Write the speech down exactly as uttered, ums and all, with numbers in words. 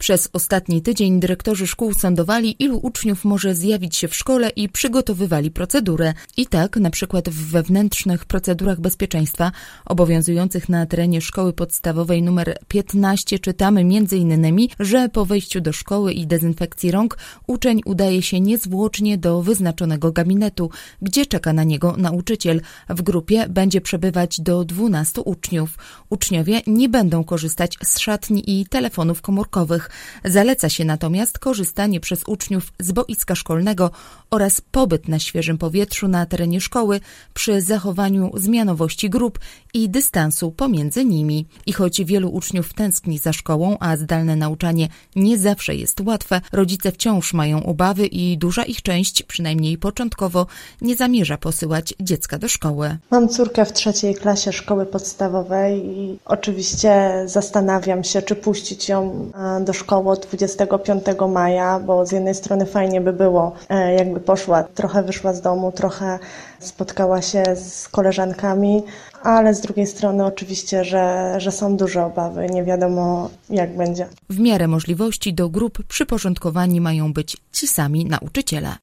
Przez ostatni tydzień dyrektorzy szkół sądowali, ilu uczniów może zjawić się w szkole i przygotowywali procedurę. I tak, na przykład w wewnętrznych procedurach bezpieczeństwa obowiązujących na terenie szkoły podstawowej numer piętnaście czytamy między innymi, że po wejściu do szkoły i dezynfekcji rąk uczeń udaje się niezwłocznie do wyznaczonego gabinetu, gdzie czeka na niego nauczyciel. W grupie będzie przebywać do dwunastu uczniów. Uczniowie nie będą korzystać z szatni i telefonów komórkowych. Zaleca się natomiast korzystanie przez uczniów z boiska szkolnego oraz pobyt na świeżym powietrzu na terenie szkoły przy zachowaniu zmianowości grup i dystansu pomiędzy nimi. I choć wielu uczniów tęskni za szkołą, a zdalne nauczanie nie zawsze jest łatwe, rodzice wciąż mają obawy i duża ich część, przynajmniej początkowo, nie zamierza posyłać dziecka do szkoły. Mam córkę w trzeciej klasie szkoły podstawowej i oczywiście zastanawiam się, czy puścić ją do szkoły od dwudziestego piątego maja, bo z jednej strony fajnie by było, jakby poszła, trochę wyszła z domu, trochę spotkała się z koleżankami, ale z drugiej strony oczywiście, że, że są duże obawy, nie wiadomo jak będzie. W miarę możliwości do grup przyporządkowani mają być ci sami nauczyciele.